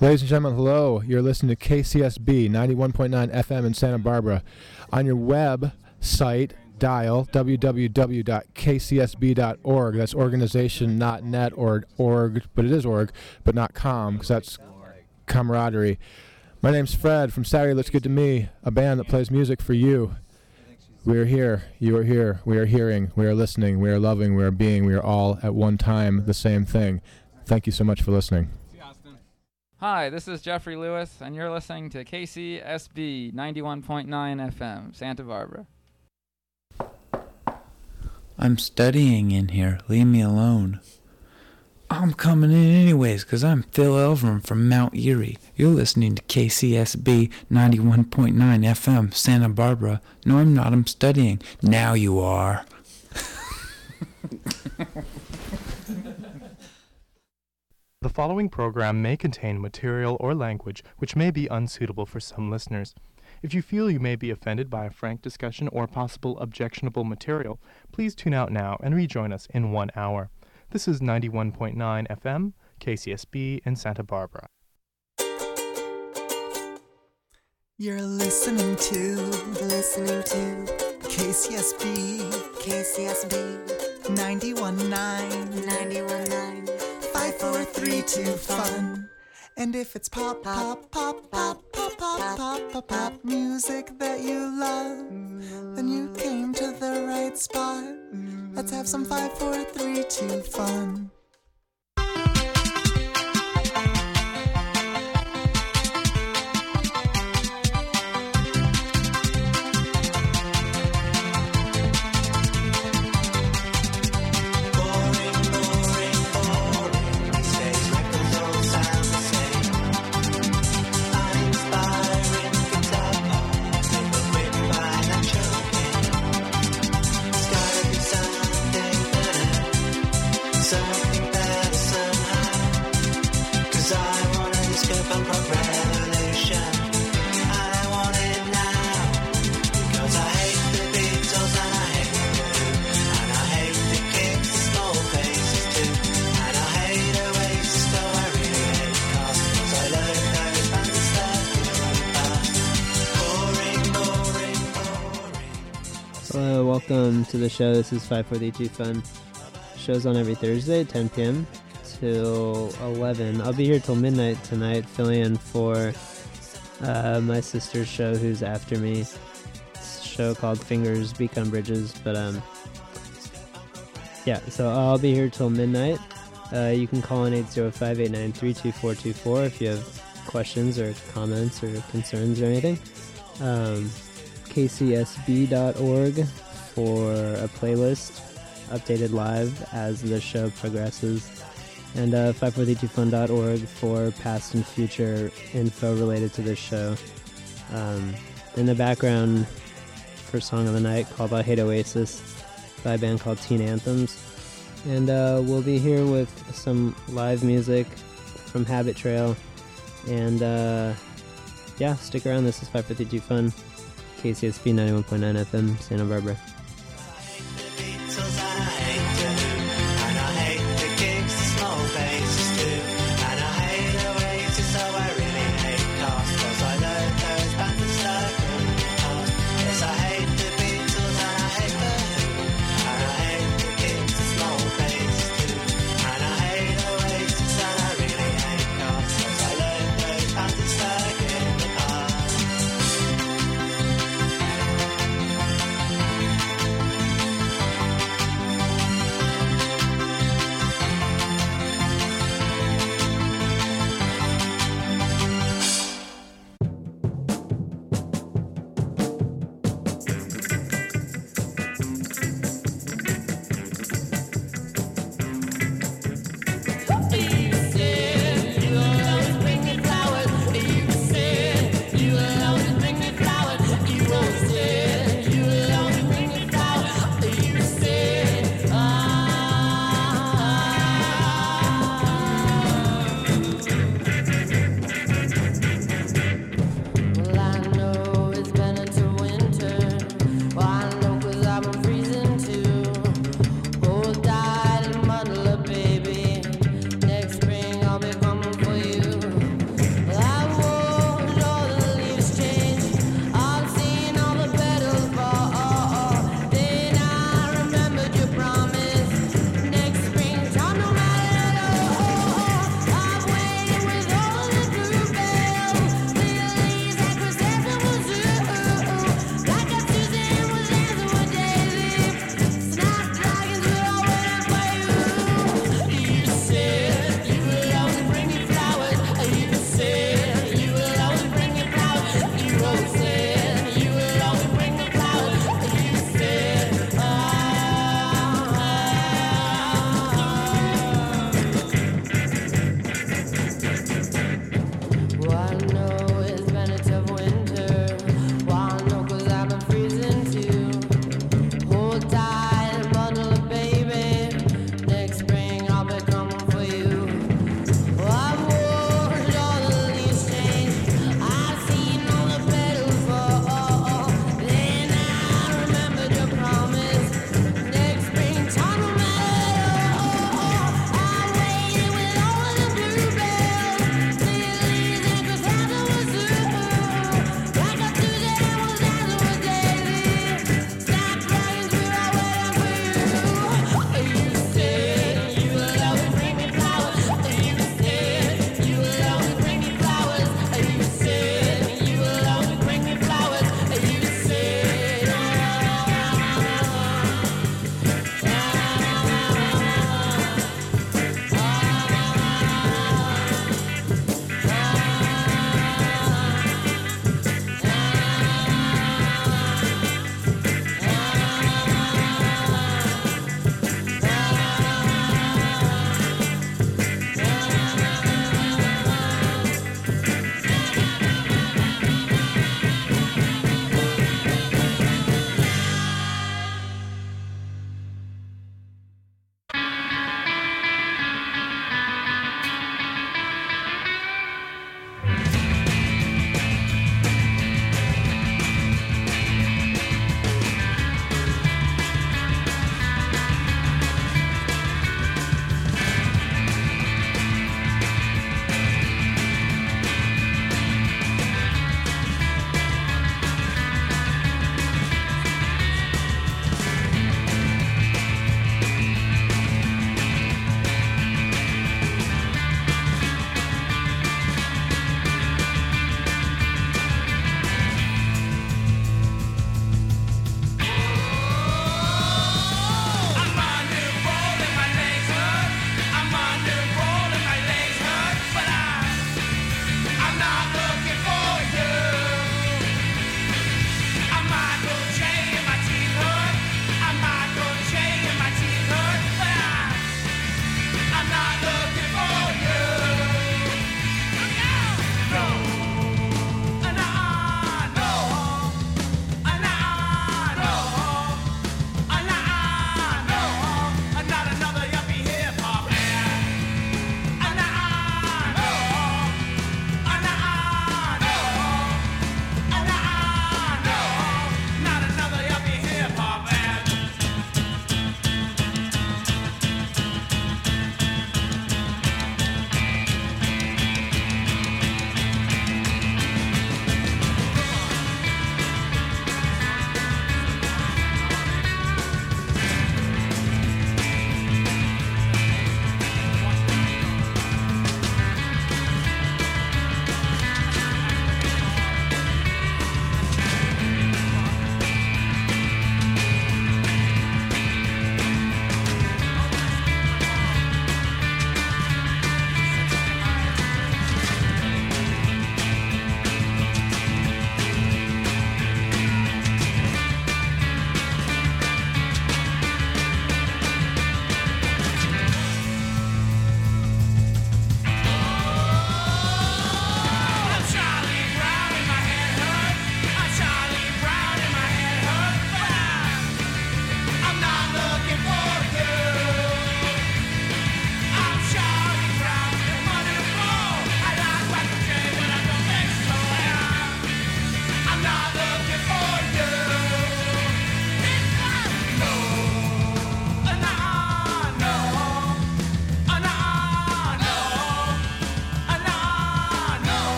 Ladies and gentlemen, hello. You're listening to KCSB 91.9 FM in Santa Barbara. On your website, dial www.kcsb.org. That's organization, not net or org, but it is org, but not com, because that's camaraderie. My name's Fred from Saturday Looks Good to Me, a band that plays music for you. We are here, you are here, we are hearing, we are listening, we are loving, we are being, we are all at one time the same thing. Thank you so much for listening. Hi, this is Jeffrey Lewis, and you're listening to KCSB 91.9 FM, Santa Barbara. I'm studying in here. Leave me alone. I'm coming in anyways, because I'm Phil Elverum from Mount Erie. You're listening to KCSB 91.9 FM, Santa Barbara. No, I'm not. I'm studying. Now you are. The following program may contain material or language which may be unsuitable for some listeners. If you feel you may be offended by a frank discussion or possible objectionable material, please tune out now and rejoin us in 1 hour. This is 91.9 FM, KCSB in Santa Barbara. You're listening to KCSB 91.9 5432 fun. And if it's pop music that you love, then you came to the right spot. Let's have some 5432 fun. Hello, welcome to the show. This is 5432 Fun. Show's on every Thursday at 10 p.m. till 11. I'll be here till midnight tonight, filling in for my sister's show, who's after me. It's a show called Fingers Become Bridges, but yeah, so I'll be here till midnight. You can call in 805-893-2424 if you have questions or comments or concerns or anything. KCSB.org for a playlist updated live as the show progresses, and 5432fun.org for past and future info related to this show. In the background, first song of the night called I Hate Oasis by a band called Teen Anthems, and we'll be here with some live music from Habit Trail, and yeah, stick around. This is 5432 Fun, KCSB 91.9 FM, Santa Barbara.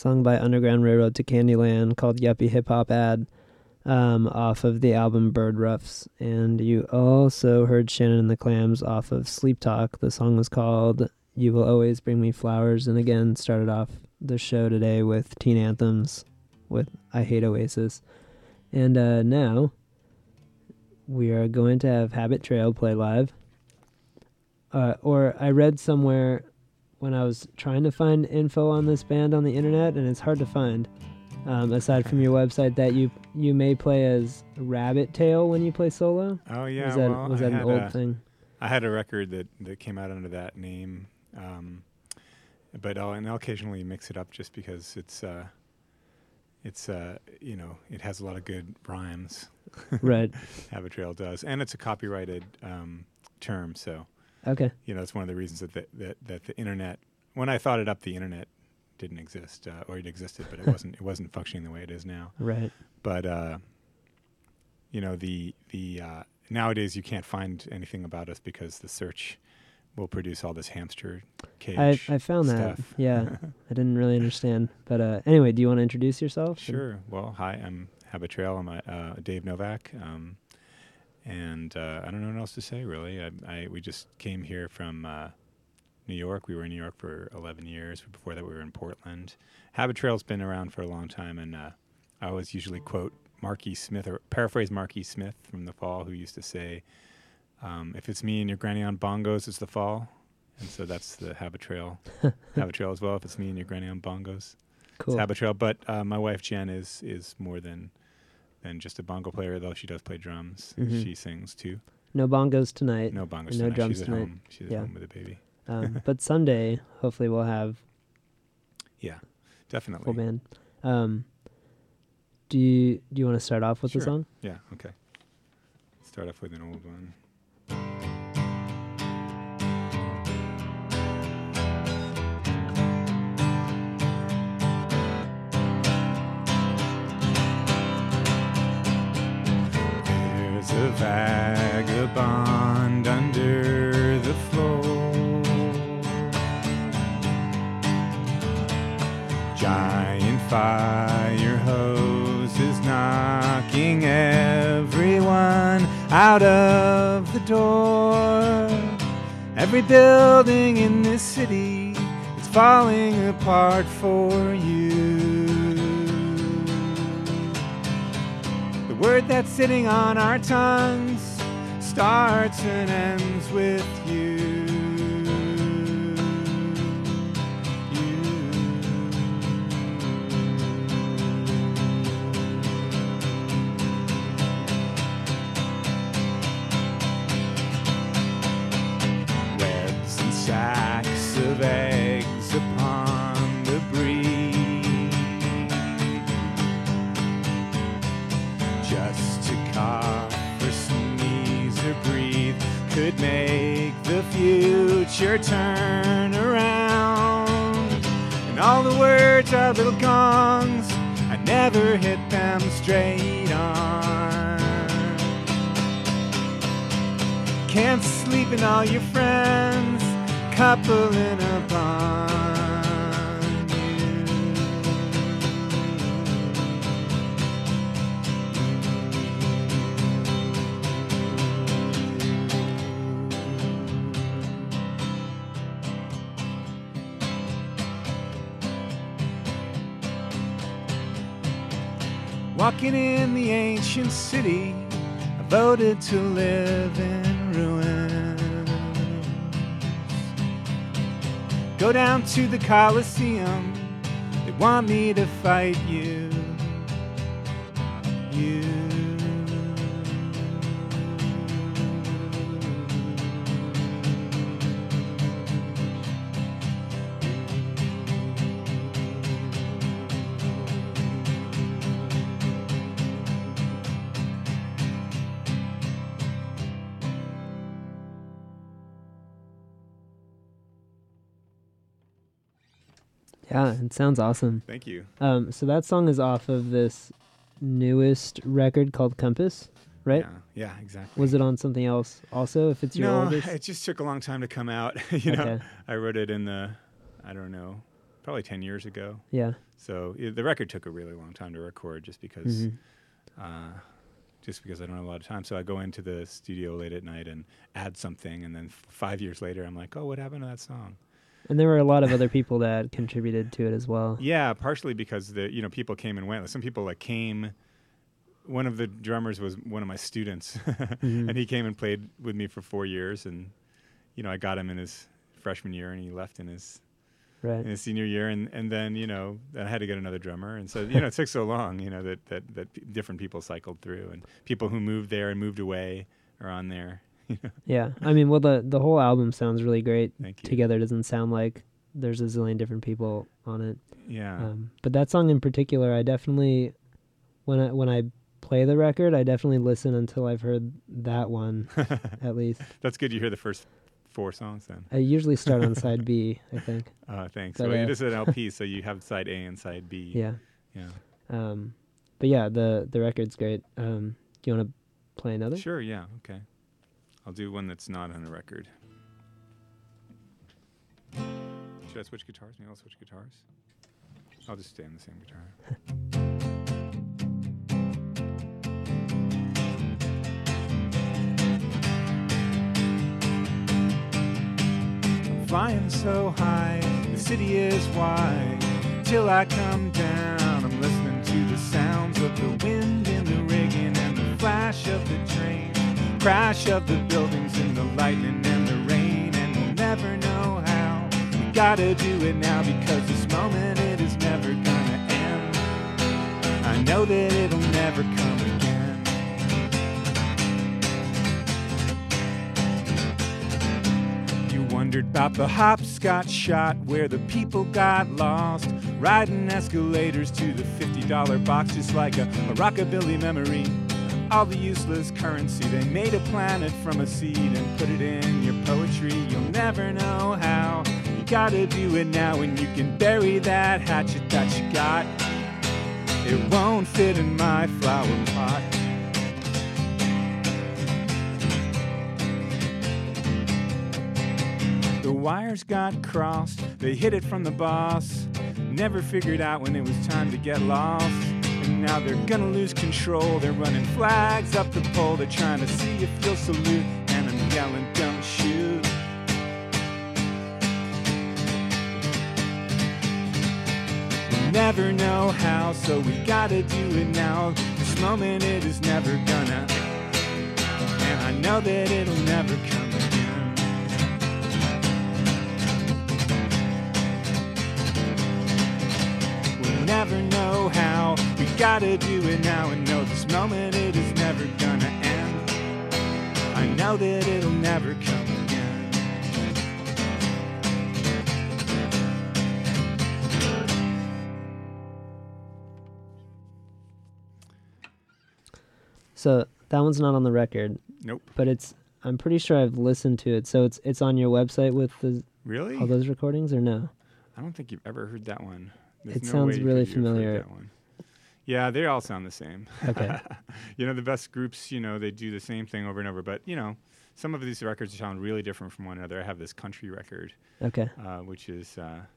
song by Underground Railroad to Candyland called Yuppie Hip Hop Ad, off of the album Bird Roughs. And you also heard Shannon and the Clams off of Sleep Talk. The song was called You Will Always Bring Me Flowers. And again, started off the show today with Teen Anthems with I Hate Oasis. And now we are going to have Habit Trail play live. Or I read somewhere when I was trying to find info on this band on the internet, and it's hard to find, aside from your website, that you may play as Rabbit Tail when you play solo. Oh yeah, Was that an old thing? I had a record that came out under that name, but I'll occasionally mix it up just because it has a lot of good rhymes. Right. Habit Trail does, and it's a copyrighted term, so. Okay. That's one of the reasons that the internet. When I thought it up, the internet didn't exist, or it existed, but it wasn't functioning the way it is now. Right. But nowadays you can't find anything about us because the search will produce all this hamster cage. I found stuff. that. Yeah. I didn't really understand, but anyway, do you want to introduce yourself? Sure. Well, hi, I'm Habit Trail. I'm Dave Novak. And I don't know what else to say, really. We just came here from New York. We were in New York for 11 years. Before that, we were in Portland. Habit Trail's been around for a long time, and I always usually quote Marky Smith, or paraphrase Marky Smith from The Fall, who used to say, if it's me and your granny on bongos, it's the fall. And so that's the Habit Trail. Habit Trail as well, if it's me and your granny on bongos. Cool. It's Habit Trail. But my wife, Jen, is more than just a bongo player, though she does play drums. Mm-hmm. She sings too. No bongos tonight. No bongos no tonight. drums She's at tonight. home. She's at home with a baby. But Sunday, hopefully, we'll have Yeah, definitely. full band. Do you want to start off with Sure. the song? Yeah. Okay. Start off with an old one. There's a vagabond under the floor, giant fire hoses knocking everyone out of the door. Every building in this city is falling apart for you. The word that's sitting on our tongues starts and ends with you. Webs and sacks of eggs upon the breeze, just to cough or sneeze or breathe could make the future turn around. And all the words are little gongs, I never hit them straight on. Can't sleep in all your friends, couple in a bond. Walking in the ancient city, I voted to live in ruins. Go down to the Colosseum, they want me to fight you. Yeah, it sounds awesome. Thank you. So that song is off of this newest record called Compass, right? Yeah, exactly. Was it on something else also, if it's your No, oldest? it just took a long time to come out. I wrote it in the, I don't know, probably 10 years ago. Yeah. So the record took a really long time to record just because Mm-hmm. I don't have a lot of time. So I go into the studio late at night and add something, and then 5 years later I'm like, oh, what happened to that song? And there were a lot of other people that contributed to it as well. Yeah, partially because people came and went. Some people came. One of the drummers was one of my students, Mm-hmm. and he came and played with me for 4 years, and I got him in his freshman year, and he left in his senior year, and then I had to get another drummer, and so it took so long that different people cycled through, and people who moved there and moved away are on there. Yeah, I mean, well, the whole album sounds really great. Thank you. Together. It doesn't sound like there's a zillion different people on it. Yeah. But that song in particular, I definitely, when I play the record, I definitely listen until I've heard that one at least. That's good. You hear the first 4 songs then. I usually start on side B, I think. Thanks. But, Well, it is an LP, so you have side A and side B. Yeah. Yeah. But yeah, the record's great. Do you want to play another? Sure. Yeah. Okay. I'll do one that's not on a record. Should I switch guitars? Maybe I'll switch guitars. I'll just stay on the same guitar. I'm flying so high, the city is wide. Till I come down, I'm listening to the sounds of the wind in the rigging and the flash of the train. Crash of the buildings and the lightning and the rain, and we'll never know how. We gotta do it now because this moment it is never gonna end. I know that it'll never come again. You wondered about the hopscotch shot where the people got lost, riding escalators to the $50 box just like a rockabilly memory. All the useless currency, they made a planet from a seed and put it in your poetry. You'll never know how. You gotta do it now, and you can bury that hatchet that you got. It won't fit in my flower pot. The wires got crossed, they hid it from the boss. Never figured out when it was time to get lost. And now they're gonna lose control. They're running flags up the pole. They're trying to see if you'll salute. And I'm yelling, don't shoot. We'll never know how, so we gotta do it now. This moment it is never gonna. And I know that it'll never come again. We'll never know how. We gotta do it now and know this moment it is never gonna end. I know that it'll never come again. So that one's not on the record. Nope. But I'm pretty sure I've listened to it. So it's on your website with Really? all those recordings, or no? I don't think you've ever heard that one. There's It no sounds way you really could have heard familiar. that one. Yeah, they all sound the same. Okay. The best groups, they do the same thing over and over. But, some of these records sound really different from one another. I have this country record, Okay. which is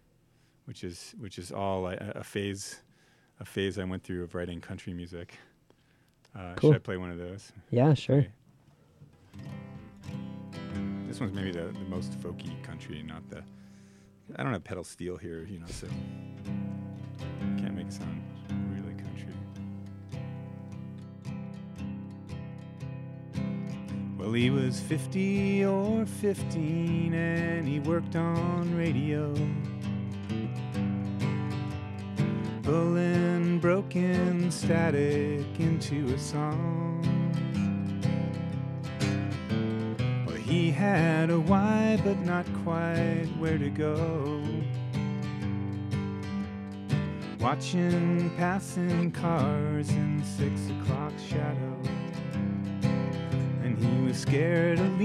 all a phase I went through of writing country music. Cool. Should I play one of those? Yeah, sure. Okay. This one's maybe the most folky country, not the. I don't have pedal steel here, so can't make it sound really country. Well, he was 50 or 15 and he worked on radio, pulling broken static into a song. Well, he had a why, but not quite where to go. Watching passing cars in 6 o'clock shadow, and he was scared of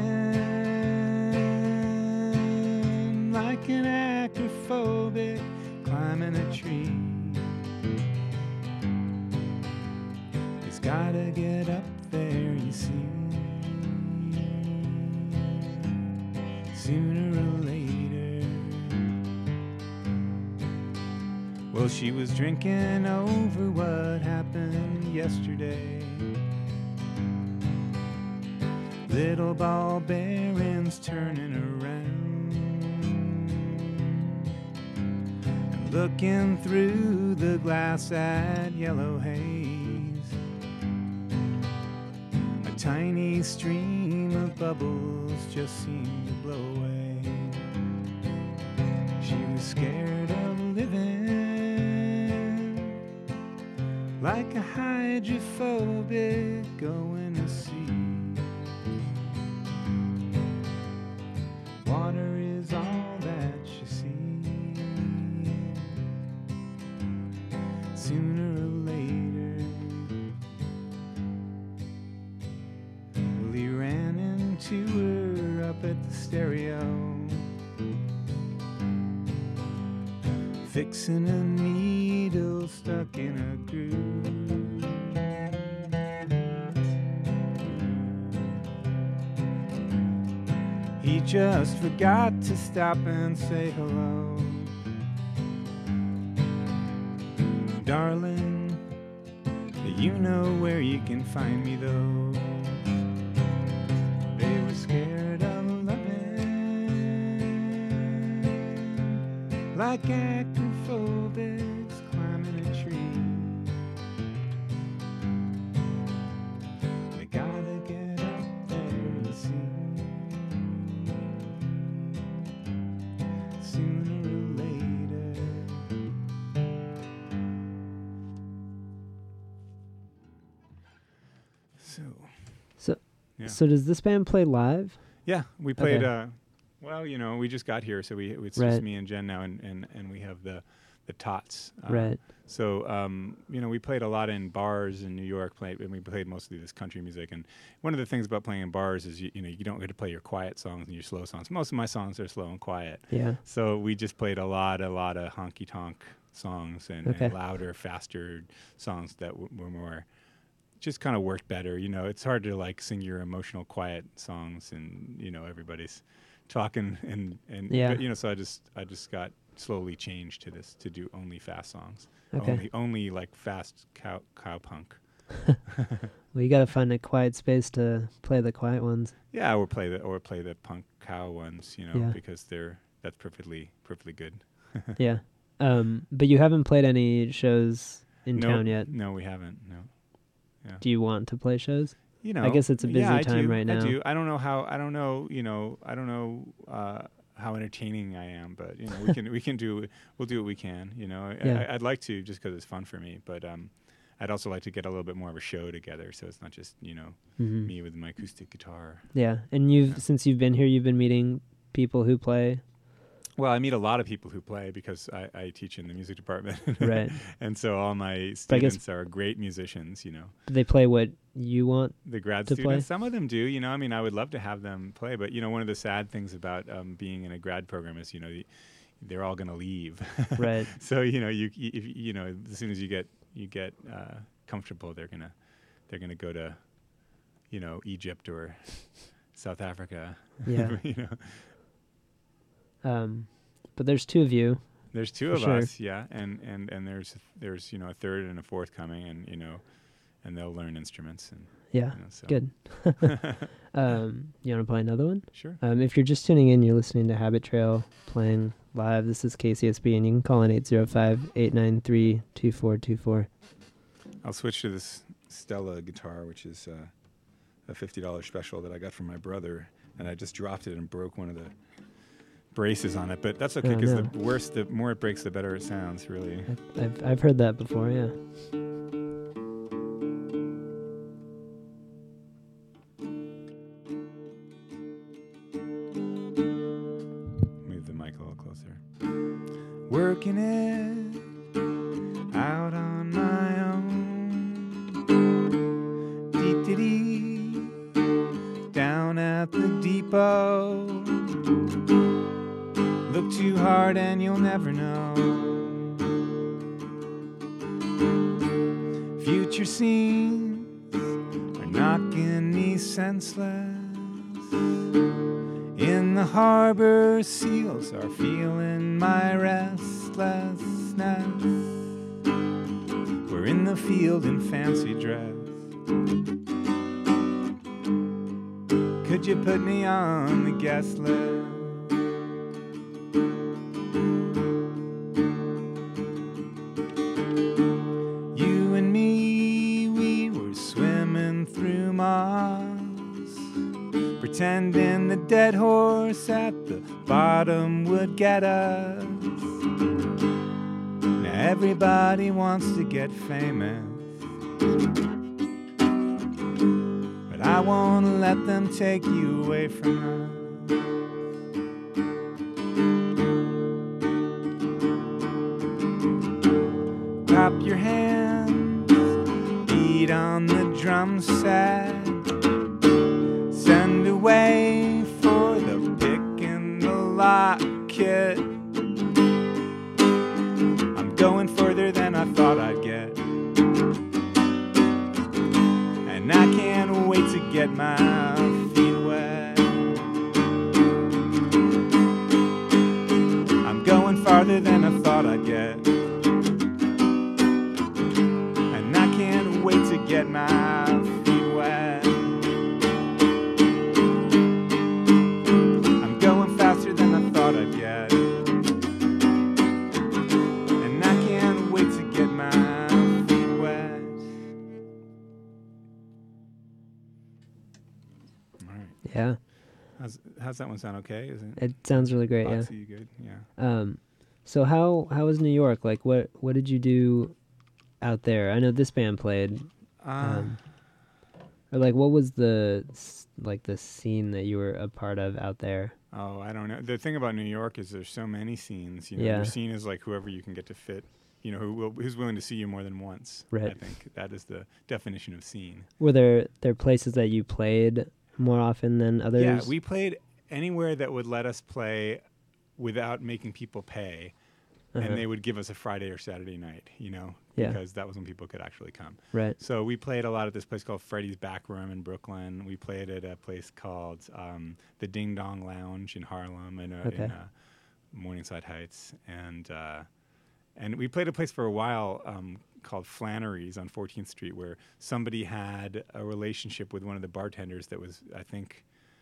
leaving, like an acrophobic climbing a tree. He's gotta get up there, you see, sooner or later. Well, she was drinking over what happened yesterday. Little ball bearings turning around, and looking through the glass at yellow haze. A tiny stream of bubbles just seemed to blow away. She was scared of living, like a hydrophobic going to sea. Water is all that she sees. Sooner or later, well, he ran into her up at the stereo, fixing a needle stuck in a groove. He just forgot to stop and say hello. Darling, you know where you can find me though. They were scared of loving, like acrophobics climbing a tree. They gotta get up there and see. Sooner or later. Yeah. So does this band play live? Yeah, we played. Okay. Well, you know, we just got here, so it's Right. just me and Jen now, and we have the tots. Right. So you know, we played a lot in bars in New York, and we played mostly this country music. And one of the things about playing in bars is you know you don't get to play your quiet songs and your slow songs. Most of my songs are slow and quiet. Yeah. So we just played a lot of honky tonk songs and Okay. louder, faster songs that were more. Just kind of worked better, you know. It's hard to like sing your emotional, quiet songs, and you know everybody's talking, and Yeah. But, you know. So I just got slowly changed to this to do only fast songs, Okay. only like fast cow punk. Well, you got to find a quiet space to play the quiet ones. Yeah, or play the punk cow ones, you know, Yeah. because that's perfectly good. Yeah. But you haven't played any shows in No, town yet. No, we haven't. No. Yeah. Do you want to play shows? You know, I guess it's a busy I time do, right now. I do. I don't know how entertaining I am, but you know, we'll do what we can. You know, Yeah. I'd like to just because it's fun for me, but I'd also like to get a little bit more of a show together, so it's not just me with my acoustic guitar. Yeah, and since you've been here, you've been meeting people who play. Well, I meet a lot of people who play because I teach in the music department, Right? and so all my students are great musicians. You know, Do they play what you want? the grad to students, play? some of them do. You know, I mean, I would love to have them play, but you know, one of the sad things about being in a grad program is, you know, they're all going to leave. Right. So you know, if, you know, as soon as you get comfortable, they're gonna go to, you know, Egypt or South Africa. Yeah. You know. But there's two of you. There's two For of sure. us, yeah, and there's you know a third and a fourth coming, and you know, and they'll learn instruments, and Yeah. you know, so. Good. You want to play another one? Sure. If you're just tuning in, you're listening to Habit Trail playing live. This is KCSB, and you can call in 805-893-2424. I'll switch to this Stella guitar, which is a $50 special that I got from my brother, and I just dropped it and broke one of the braces on it. But that's okay, Oh, because no. the more it breaks, the better it sounds. Really. I've heard that before. Yeah. Move the mic a little closer. Working it out on my own. Dee-dee-dee. Down at the depot. Look too hard and you'll never know. Future scenes are knocking me senseless. In the harbor, seals are feeling my rest. restlessness. We're in the field in fancy dress. Could you put me on the guest list? You and me, we were swimming through Mars, pretending the dead horse at the bottom would get us. Now everybody wants to get famous, but I won't let them take you away from us. Clap your hands, beat on the drum set, send away for the pick and the lock kit. I'm going further than I thought I'd get, and I can't wait to get my feet wet. I'm going farther than I thought I'd get, and I can't wait to get my feet wet. I'm going faster than I thought I'd get, and I can't wait to get my feet wet. All right. Yeah, How's that one sound? Okay, is it? it sounds really great. Yeah. Boxy, good. Yeah. So how was New York? Like, what did you do out there? I know this band played. Or like, what was the scene that you were a part of out there? Oh, I don't know. The thing about New York is there's so many scenes. You know, Yeah. your scene is like whoever you can get to fit. You know, who's willing to see you more than once. Right. I think that is the definition of scene. Were there places that you played more often than others? Yeah, we played anywhere that would let us play without making people pay, Uh-huh. and they would give us a Friday or Saturday night. You know, Yeah. because that was when people could actually come. Right. So we played a lot at this place called Freddy's Back Room in Brooklyn. We played at a place called the Ding Dong Lounge in Harlem in Okay. Morningside Heights, and we played a place for a while called Flannery's on 14th Street, where somebody had a relationship with one of the bartenders that was, I think,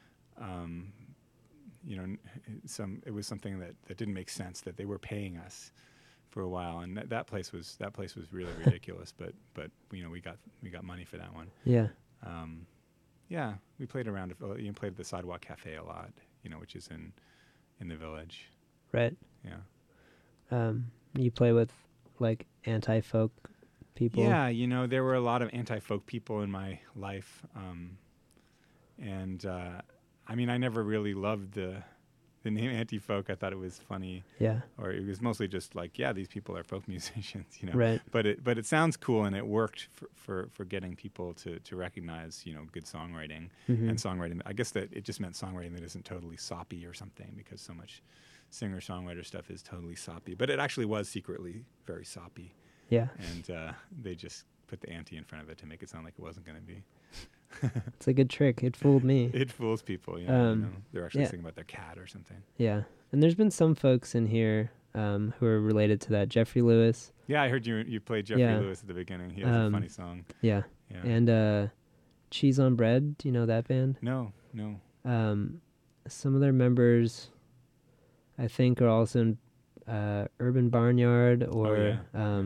it was something that didn't make sense, that they were paying us for a while, and that place was really ridiculous. But we got money for that one. Yeah. Yeah, we played around. Played at the Sidewalk Cafe a lot, which is in the Village. Right. Yeah. You play with like anti-folk people. Yeah, there were a lot of anti-folk people in my life, and I never really loved the name anti-folk. I thought it was funny. Yeah. Or it was mostly just like, yeah, these people are folk musicians, Right. But it sounds cool, and it worked for getting people to recognize, good songwriting. Mhm. And songwriting. I guess that it just meant songwriting that isn't totally soppy or something, because so much singer-songwriter stuff is totally soppy. But it actually was secretly very soppy. Yeah. And they just put the anti in front of it to make it sound like it wasn't going to be. It's a good trick. It fooled me. It fools people, They're actually thinking about their cat or something. Yeah. And there's been some folks in here who are related to that. Jeffrey Lewis. Yeah, I heard you played Jeffrey Yeah. Lewis at the beginning. He has a funny song. Yeah. Yeah. And Cheese on Bread. Do you know that band? No. Some of their members, I think, are also in Urban Barnyard or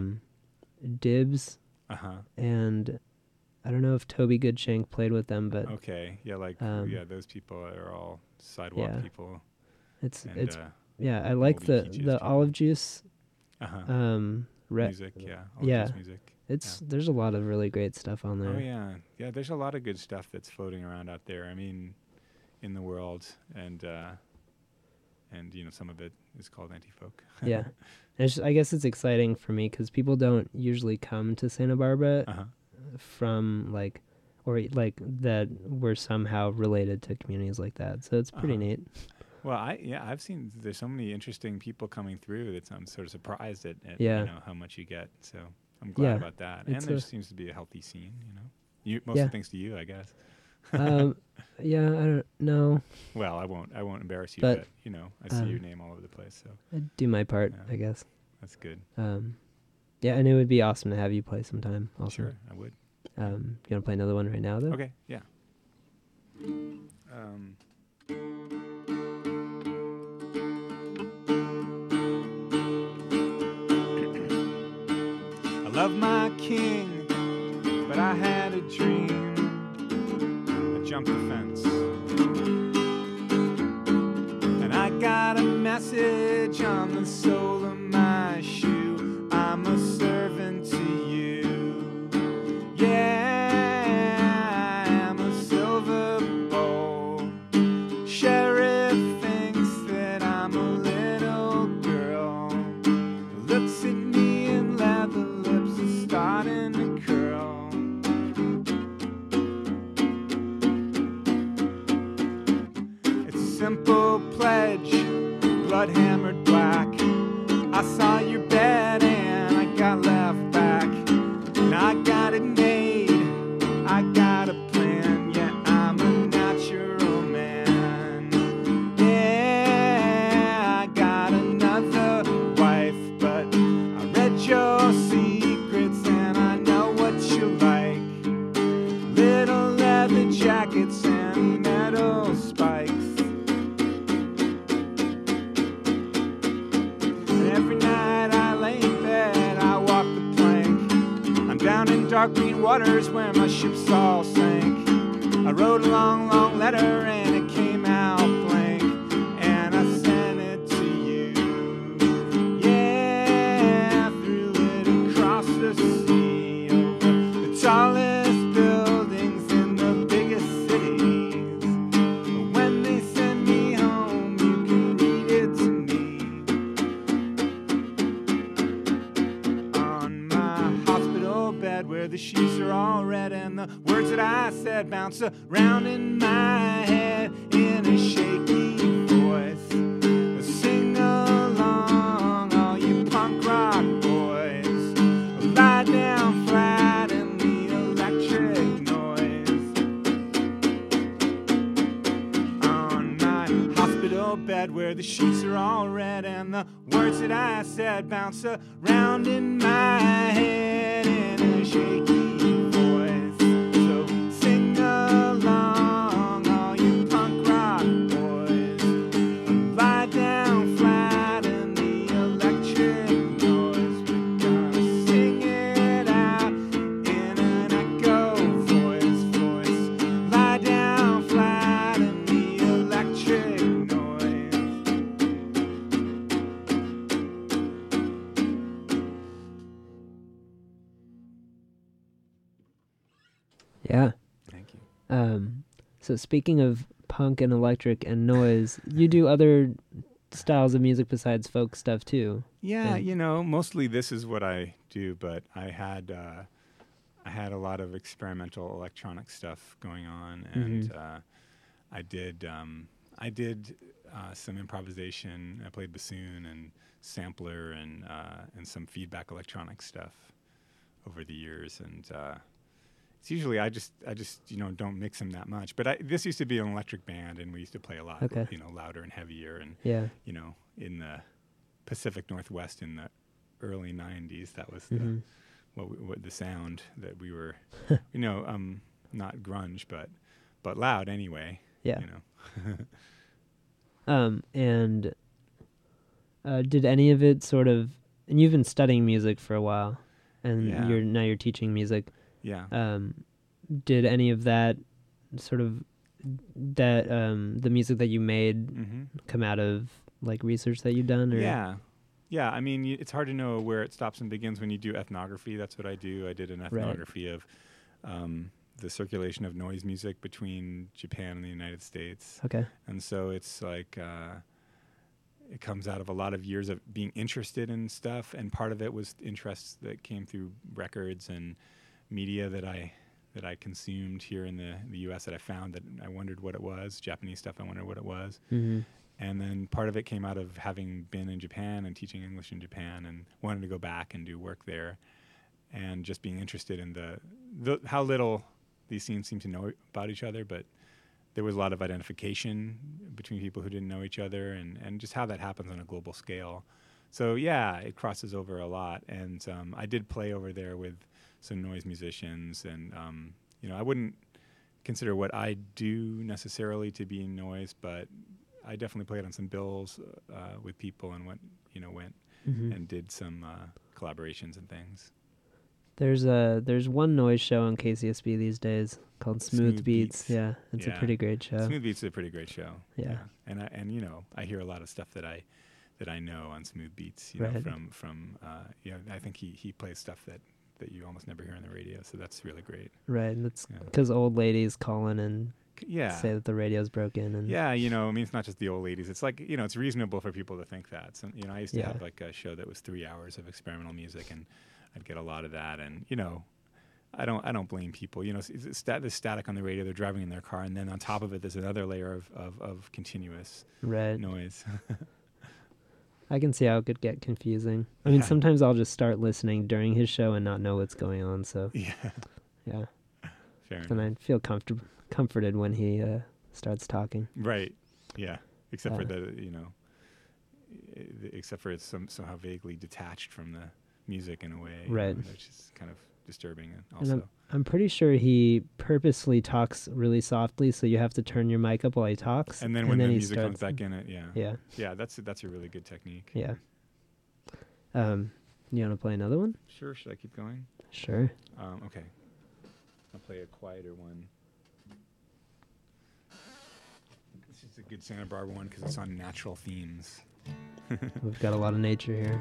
Dibs. Uh-huh. And I don't know if Toby Goodshank played with them, but Okay. Yeah, those people are all sidewalk yeah. people. it's And, I like Moldy Peaches the people. Olive Juice uh-huh. Music, yeah. yeah. Just music. There's a lot of really great stuff on there. Oh, yeah. Yeah, there's a lot of good stuff that's floating around out there. In the world, and some of it is called anti-folk. Yeah. I guess it's exciting for me because people don't usually come to Santa Barbara Uh-huh. from that we're somehow related to communities like that. So it's pretty Uh-huh. neat. Well, I've seen there's so many interesting people coming through that I'm sort of surprised at Yeah. how much you get. So I'm glad Yeah. about that. And It's there a- seems to be a healthy scene. Most Yeah. of thanks to you, I guess. Yeah, I don't know. Well, I won't embarrass you, But, but I see your name all over the place. So I do my part, Yeah. I guess. That's good. Yeah, and it would be awesome to have you play sometime. Also. Sure, I would. You want to play another one right now, though? Okay, yeah. I love my king, but I had a dream. I jumped the fence, and I got a message on the sole of my shoe. I'm a servant to you. Yeah, I'm a silver bowl. Sheriff thinks that I'm a little girl. Looks at me and leather lips are starting to curl. It's a simple pledge, blood hammered black. I saw your bed and I got left back. And I got it made, I got a plan. Yeah, I'm a natural man. Yeah, I got another wife, but I read your secrets and I know what you like. Little leather jackets and metal spikes. Every night I lay in bed, I walk the plank. I'm down in dark green waters where my ships all sank. I wrote a long, long letter and it came out blank. And I sent it to you. Yeah, threw it across the sea. Over the tallest buildings in the biggest cities. When they send me home, you can read it to me. On my hospital bed where the sheets are all red and the words that I said bounce around in my head in a shaky voice. Sing along, all you punk rock boys. Lie down flat in the electric noise. On my hospital bed where the sheets are all red and the words that I said bounce around in my head in a shaky voice. So sing along, all you punk rock boys. Lie down flat in the electric noise. We're gonna sing it out in an echo voice. Lie down flat in the electric noise. Yeah. Thank you. So speaking of punk and electric and noise, you do other styles of music besides folk stuff too. Yeah, And- mostly this is what I do, but I had a lot of experimental electronic stuff going on, and I did some improvisation. I played bassoon and sampler and some feedback electronic stuff over the years, and it's usually I just don't mix them that much. But this used to be an electric band, and we used to play a lot, Okay. louder and heavier, and Yeah. in the Pacific Northwest in the early '90s, that was Mhm. what the sound that we were, not grunge, but loud anyway. Yeah. And did any of it sort of? And you've been studying music for a while, and Yeah. you're teaching music. Yeah. Did any of that sort of the music that you made Mm-hmm. come out of like research that you've done? Or? Yeah. I mean, it's hard to know where it stops and begins when you do ethnography. That's what I do. I did an ethnography of the circulation of noise music between Japan and the United States. Okay. And so it's like it comes out of a lot of years of being interested in stuff, and part of it was interests that came through records and media that I consumed here in the U.S. that I found that I wondered what it was. Japanese stuff, I wondered what it was. Mm-hmm. And then part of it came out of having been in Japan and teaching English in Japan and wanting to go back and do work there, and just being interested in the how little these scenes seem to know about each other, but there was a lot of identification between people who didn't know each other, and just how that happens on a global scale. So yeah, it crosses over a lot. And I did play over there with some noise musicians, and I wouldn't consider what I do necessarily to be noise, but I definitely played on some bills with people and went Mm-hmm. and did some collaborations and things. There's one noise show on KCSB these days called Smooth Beats. Yeah, it's a Yeah. pretty great show. Smooth Beats is a pretty great show. Yeah. And I hear a lot of stuff that I know on Smooth Beats, Right. from I think he plays stuff that you almost never hear on the radio, so that's really great. Right, and that's Yeah. because old ladies call in and Yeah. say that the radio's broken. And Yeah, it's not just the old ladies. It's like, it's reasonable for people to think that. So, I used to Yeah. have like a show that was 3 hours of experimental music, and I'd get a lot of that. And, I don't blame people. It's the static on the radio, they're driving in their car, and then on top of it, there's another layer of continuous right, noise. I can see how it could get confusing. I mean, Yeah. sometimes I'll just start listening during his show and not know what's going on. So Yeah, yeah, fair and enough. I feel comforted when he starts talking. Right, yeah. Except for Uh, except for it's somehow vaguely detached from the music in a way, Right. which is kind of disturbing. And Also, I'm pretty sure he purposely talks really softly, so you have to turn your mic up while he talks. and then when the he music comes starts- back in it, yeah. Yeah, That's a really good technique. yeah. You want to play another one? Sure. Should I keep going? Sure. Okay. I'll play a quieter one. This is a good Santa Barbara one because it's on natural themes. We've got a lot of nature here.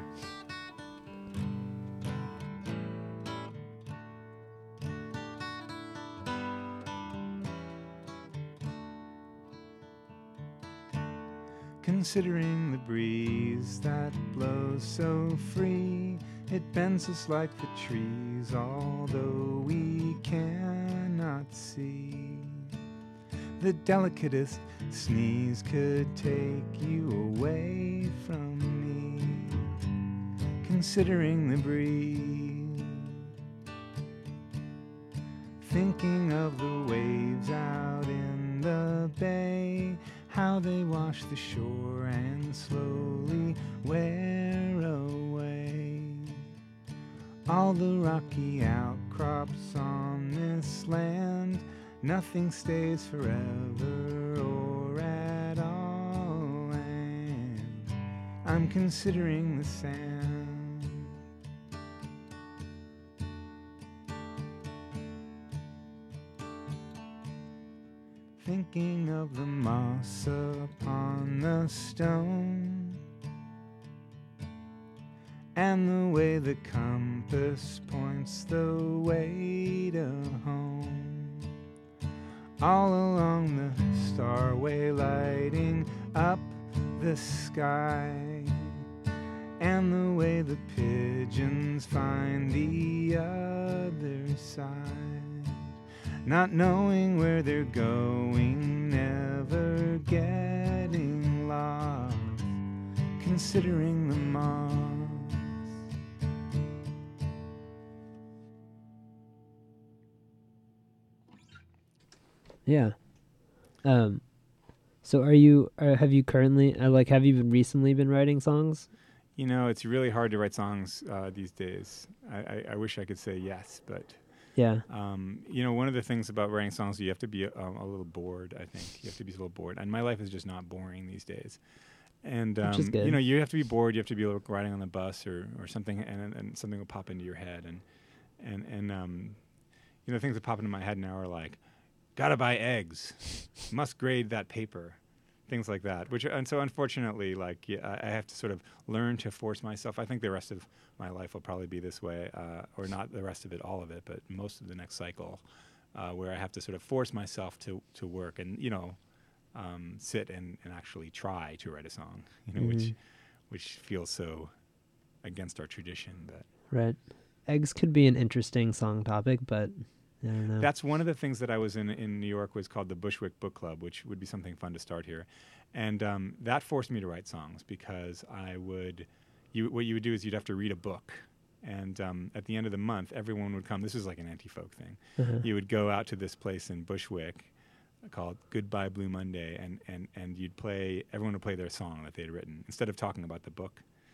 Considering the breeze that blows so free, it bends us like the trees, although we cannot see. The delicatest sneeze could take you away from me. Considering the breeze, thinking of the waves out in the bay, how they wash the shore and slowly wear away all the rocky outcrops on this land. Nothing stays forever or at all, and I'm considering the sand. Thinking of the moss upon the stone, and the way the compass points the way to home. All along the starway lighting up the sky, and the way the pigeons find the other side. Not knowing where they're going, never getting lost, considering the moss. Yeah. So have you currently, have you recently been writing songs? It's really hard to write songs these days. I wish I could say yes, but Yeah. one of the things about writing songs, you have to be a little bored. I think you have to be a little bored, and my life is just not boring these days. And Which is good. you have to be bored. You have to be riding on the bus or something, and something will pop into your head, and things that pop into my head now are like, gotta buy eggs, must grade that paper, things like that. And so unfortunately, I have to sort of learn to force myself. I think the rest of my life will probably be this way, or not the rest of it, all of it, but most of the next cycle, where I have to sort of force myself to work and sit and actually try to write a song, which feels so against our tradition. But Right. Eggs could be an interesting song topic, but I don't know. that's one of the things that I was in New York was called the Bushwick Book Club, which would be something fun to start here. And that forced me to write songs because what you would do is you'd have to read a book. And at the end of the month, everyone would come. This was like an anti-folk thing. Uh-huh. You would go out to this place in Bushwick called Goodbye Blue Monday, and everyone would play their song that they had written. Instead of talking about the book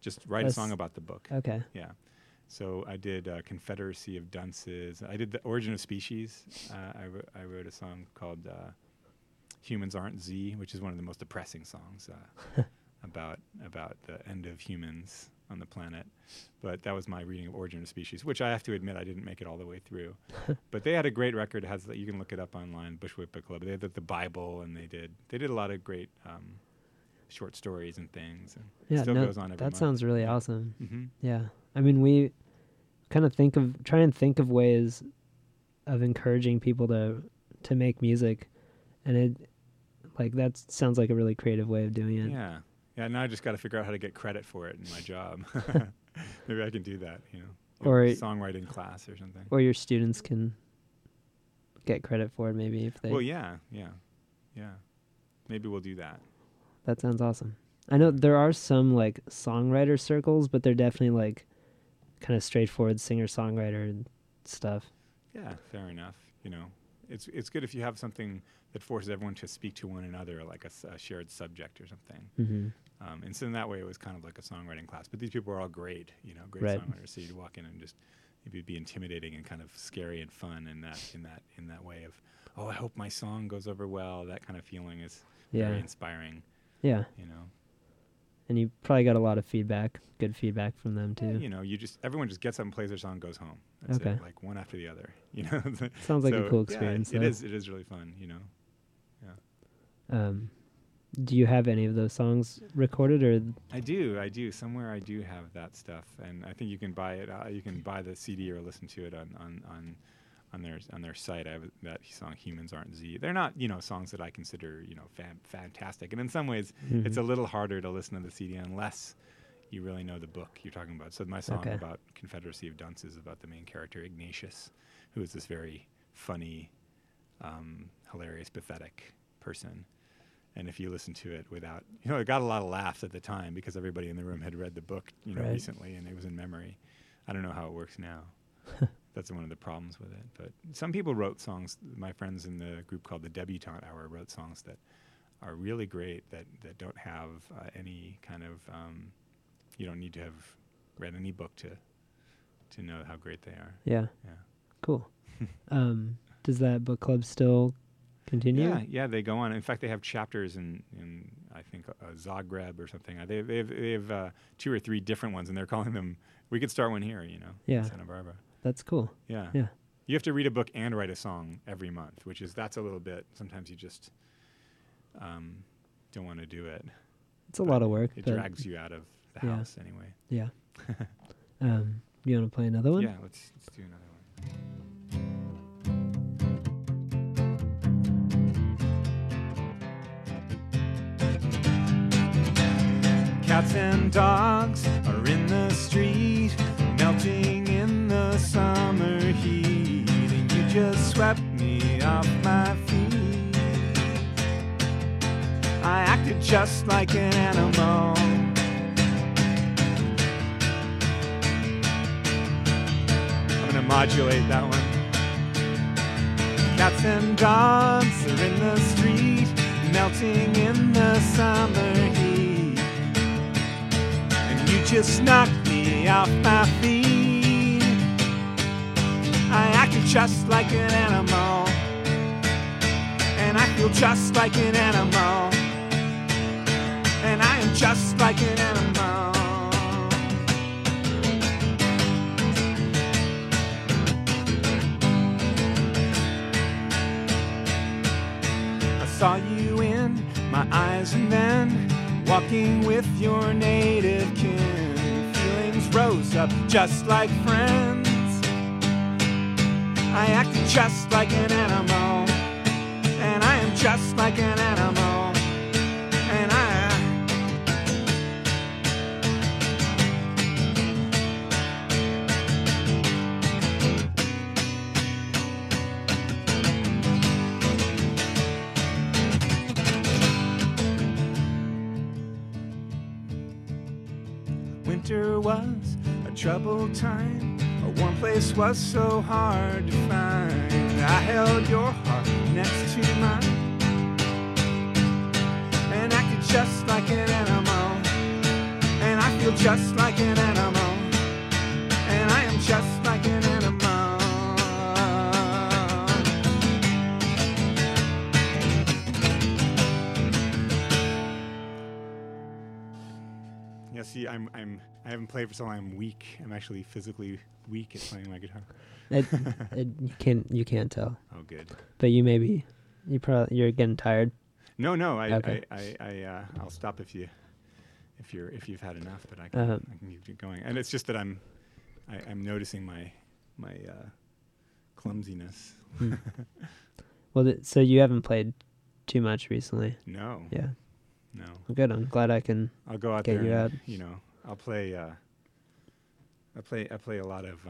Just write a song about the book. Okay. Yeah. So I did Confederacy of Dunces. I did The Origin of Species. I wrote a song called Humans Aren't Z, which is one of the most depressing songs about the end of humans on the planet. But that was my reading of Origin of Species, which I have to admit I didn't make it all the way through. But they had a great record. It has you can look it up online, Bushwick Book Club. They had the Bible, and they did a lot of great short stories and things. And it still goes on every month. That sounds really awesome. Mm-hmm. Yeah. I mean, we kind of try and think of ways of encouraging people to make music, and that sounds like a really creative way of doing it. Yeah. Yeah, now I just got to figure out how to get credit for it in my job. Maybe I can do that, or songwriting class or something. Or your students can get credit for it, maybe, if they... Well, yeah. Maybe we'll do that. That sounds awesome. I know there are some, like, songwriter circles, but they're definitely, like, kind of straightforward singer-songwriter and stuff. Yeah, fair enough. It's good if you have something that forces everyone to speak to one another, like a shared subject or something. Mm-hmm. And so in that way, it was kind of like a songwriting class. But these people were all great, great Right. songwriters. So you'd walk in and just it'd be intimidating and kind of scary and fun in that way of, oh, I hope my song goes over well. That kind of feeling is very inspiring. Yeah. And you probably got a lot of good feedback from them too. Everyone just gets up and plays their song, goes home. That's Okay. it, like one after the other. Sounds like a cool experience. Yeah, it is. It is really fun. Yeah. Do you have any of those songs recorded, or? I do. Somewhere I do have that stuff, and I think you can buy it. You can buy the CD or listen to it on their site. I have that song "Humans Aren't Z." They're not songs that I consider fantastic, and in some ways it's a little harder to listen to the CD unless you really know the book you're talking about. So my song about Confederacy of Dunces is about the main character Ignatius, who is this very funny, hilarious, pathetic person. And if you listen to it without, it got a lot of laughs at the time because everybody in the room had read the book, Right. recently, and it was in memory. I don't know how it works now. That's one of the problems with it. But some people wrote songs. My friends in the group called the Debutante Hour wrote songs that are really great that don't have any kind of, you don't need to have read any book to know how great they are. Yeah. Yeah. Cool. Does that book club still continue? Yeah, they go on. In fact, they have chapters in I think Zagreb or something. They have 2 or 3 different ones, and they're calling them. We could start one here, in Santa Barbara. That's cool. Yeah. Yeah. You have to read a book and write a song every month, that's a little bit. Sometimes you just don't want to do it. It's a lot of work. It drags you out of the house anyway. Yeah. You want to play another one? Yeah, let's do another one. Cats and dogs are in the street, melting in the summer heat, and you just swept me off my feet. I acted just like an animal. I'm gonna modulate that one. Cats and dogs are in the street, melting in the summer heat, and you just knocked me off my feet. I acted just like an animal, and I feel just like an animal, and I am just like an animal. I saw you in my eyes, and then walking with your native kin, feelings rose up just like friends. I acted just like an animal, and I am just like an animal, and winter was a troubled time. One place was so hard to find. I held your heart next to mine and acted just like an animal, and I feel feel just like an animal, and I am just like an animal. Yeah, see, I haven't played for so long. I'm weak. I'm actually physically weak at playing my guitar. You can't tell, Oh, good. but you're getting tired. No, Okay. I'll stop if you've had enough, but I can keep going. And it's just that I'm noticing my clumsiness. Well, so you haven't played too much recently. No. Yeah. No. Well, good. I'm glad I can. I'll go out Get there you and, out. I'll play I play a lot of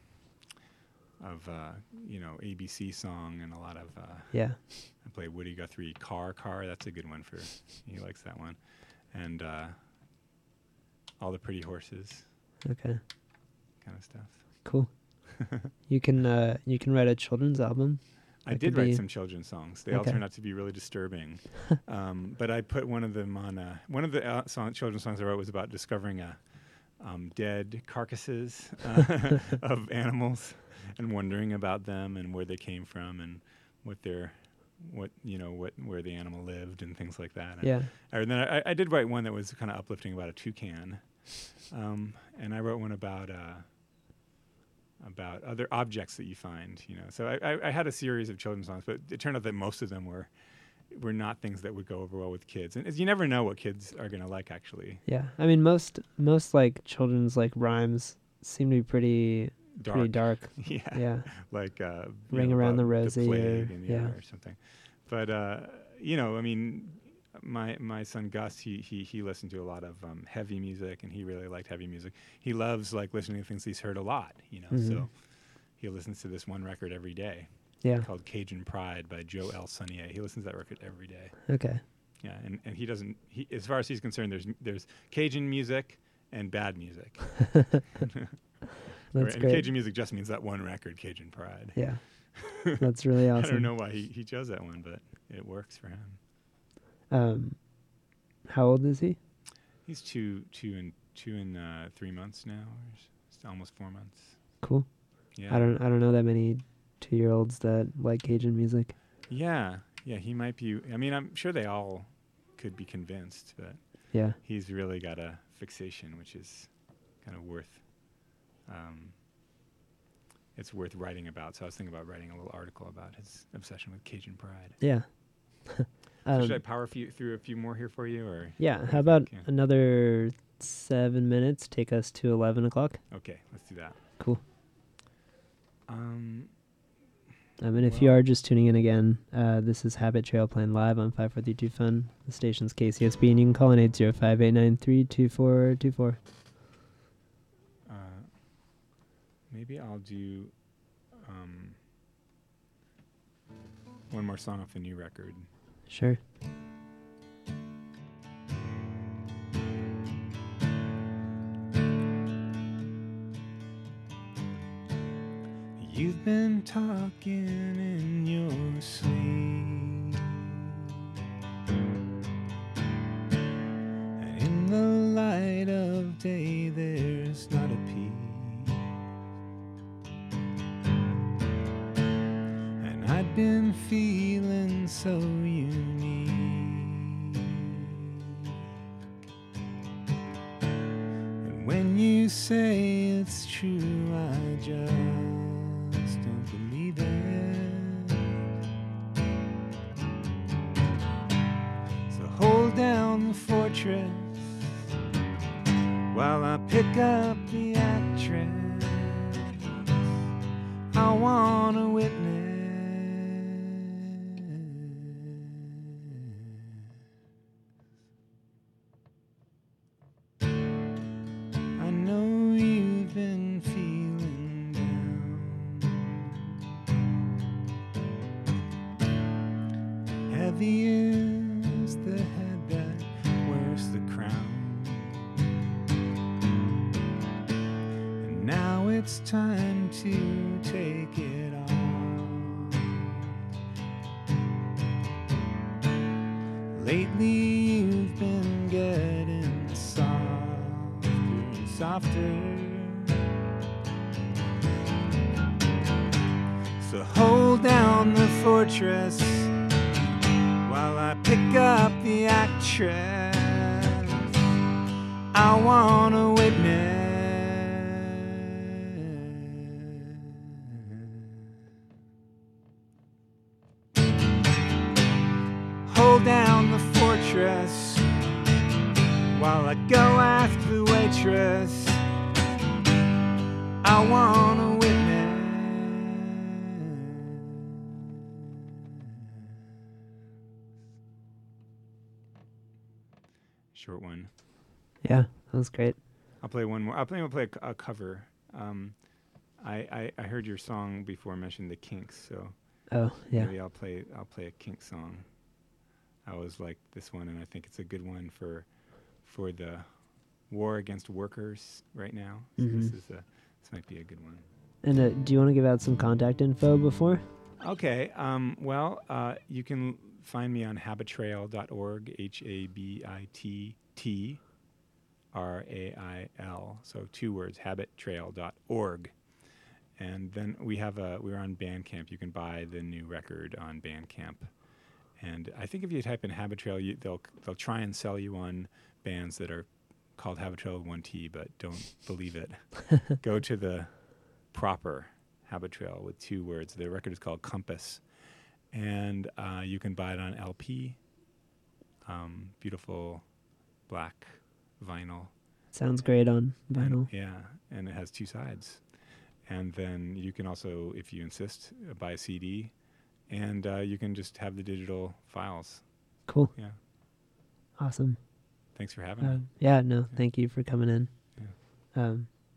ABC song and a lot of Yeah. I play Woody Guthrie Car. That's a good one he likes that one. And All the Pretty Horses Okay. kind of stuff. Cool. You can write a children's album. I That did could write be- some children's songs. They all Okay. turned out to be really disturbing. But I put one of them on one of the children's songs I wrote was about discovering dead carcasses of animals and wondering about them and where they came from and where the animal lived and things like that. Yeah. And then I did write one that was kind of uplifting about a toucan. And I wrote one about other objects that you find, So I had a series of children's songs, but it turned out that most of them were not things that would go over well with kids. And you never know what kids are going to like, actually. Yeah. I mean, most like children's like rhymes seem to be pretty dark. Yeah. Yeah. Like Ring Around the about Rosie plague or- and, yeah. or something. But I mean, my son Gus, he listened to a lot of heavy music, and he really liked heavy music. He loves like listening to things he's heard a lot, Mhm. So he listens to this one record every day Yeah. called Cajun Pride by Joe L. Sonnier. He listens to that record every day. Okay. Yeah, and he doesn't. As far as he's concerned, there's Cajun music and bad music. That's and great. Cajun music just means that one record, Cajun Pride. Yeah. That's really awesome. I don't know why he chose that one, but it works for him. How old is he? He's two and 3 months now, or almost 4 months. Cool. Yeah. I don't know that many 2-year-olds that like Cajun music. Yeah, he might be. I mean, I'm sure they all could be convinced, but Yeah. he's really got a fixation, which is kind of worth. It's worth writing about. So I was thinking about writing a little article about his obsession with Cajun Pride. Yeah. So should I power through a few more here for you, or? Yeah. How about Yeah. another 7 minutes? Take us to 11 o'clock. Okay, let's do that. Cool. Um, If you are just tuning in again, this is Habit Trail playing live on 543 Fun. The station's KCSB, and you can call in 805-893-2424. Maybe I'll do one more song off the new record. Sure. You've been talking in your sleep, and in the light of day there's not a peep, and I'd been feeling so unique, and when you say it's true, I just don't believe it. So hold down the fortress while I pick up the actress. I wanna witness. I know you've been feeling down. Heavy is the head that wears the crown. And now it's time to take it off. Lately you've been getting softer softer. So hold down the fortress while I pick up the actress. I want to witness. Hold down the fortress while I go ask the waitress. I want to witness. Short one. Yeah, that was great. I'll play one more. I'll play a cover. I heard your song before mentioned the Kinks, so Oh, yeah. maybe I'll play a Kinks song. I always like this one, and I think it's a good one for the war against workers right now. So Mhm. this might be a good one. And do you want to give out some contact info before? Okay. Well, you can find me on habitrail.org, HABITTRAIL. So 2 words, habittrail.org. And then we're on Bandcamp. You can buy the new record on Bandcamp. And I think if you type in Habit Trail, they'll try and sell you on bands that are called Habit Trail with 1 T, but don't believe it. Go to the proper Habit Trail with 2 words. The record is called Compass, and you can buy it on LP. Beautiful black vinyl. Sounds great on vinyl. And it has 2 sides. And then you can also, if you insist, buy a CD. And you can just have the digital files. Cool. Yeah. Awesome. Thanks for having me. Yeah, no, thank you for coming in. Yeah.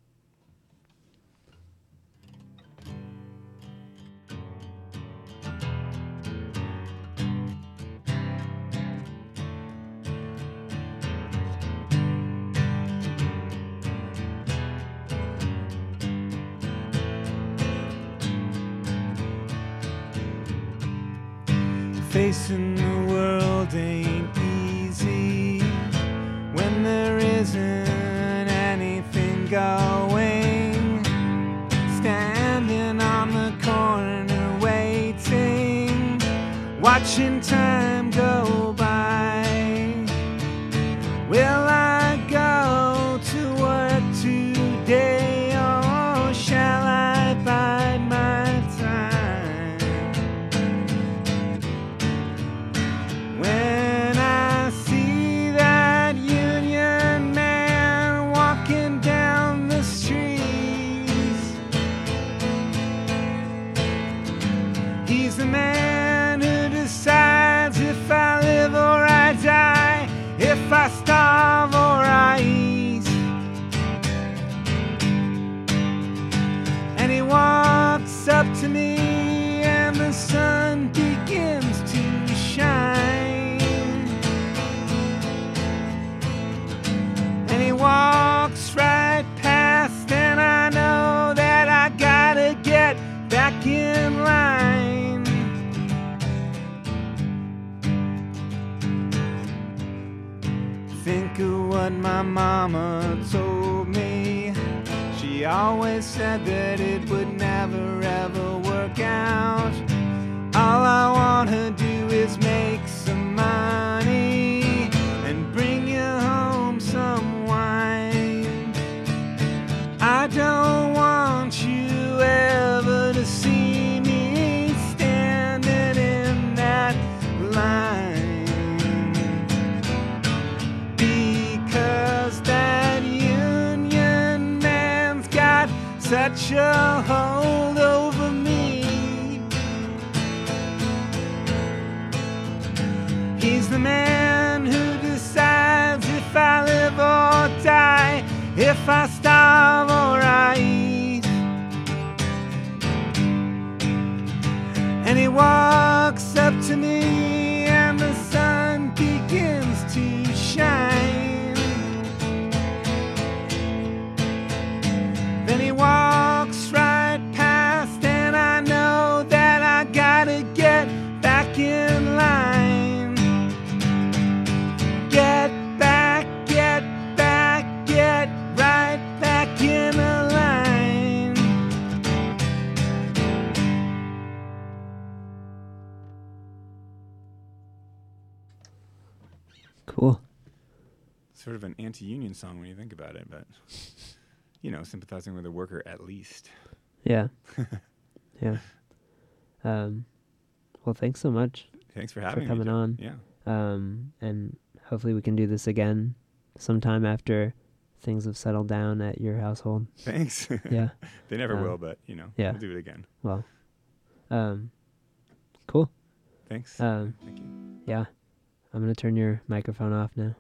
Facing the world ain't easy when there isn't anything going. Standing on the corner waiting, watching time go by. Will I go to work today, or shall I bide my time? When I see that union man walking down the streets, he's the man who decides if I live or I die, if I starve or I eat. And he walks up to me and the sun begins to shine. And he walks right past, and I know that I gotta get back in line. Think of what my mama told me. She always said that it would never ever work out. All I wanna do is make some money and bring you home some wine. I don't want you ever to see me standing in that line, because that union man's got such a hold over me. He's the man who decides if I live or die, if I starve or I eat. And he walks up to me and the sun begins to shine. Then he walks right past, and I know that I gotta get back in line. Get back, get right Cool. Sort of an anti-union song when you think about it, but, sympathizing with the worker at least. Yeah. Yeah. Well, thanks so much Thanks for for having me. coming Jeff. on. Yeah. And hopefully we can do this again sometime after things have settled down at your household. Thanks. Yeah. They never will, but, yeah. we'll do it again. Well, cool. Thanks. Thank you. Yeah. I'm going to turn your microphone off now.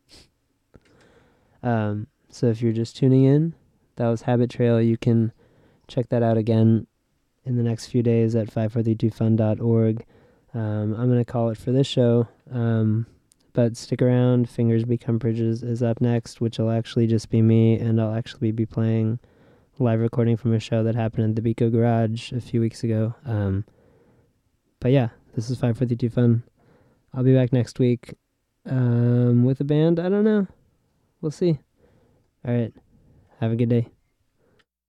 So if you're just tuning in, that was Habit Trail. You can check that out again in the next few days at 542fun.org. I'm going to call it for this show. But stick around. Fingers Become Bridges is up next, which will actually just be me, and I'll actually be playing a live recording from a show that happened at the Bico Garage a few weeks ago. But yeah, this is 542 Fun. I'll be back next week with a band. I don't know. We'll see. All right. Have a good day.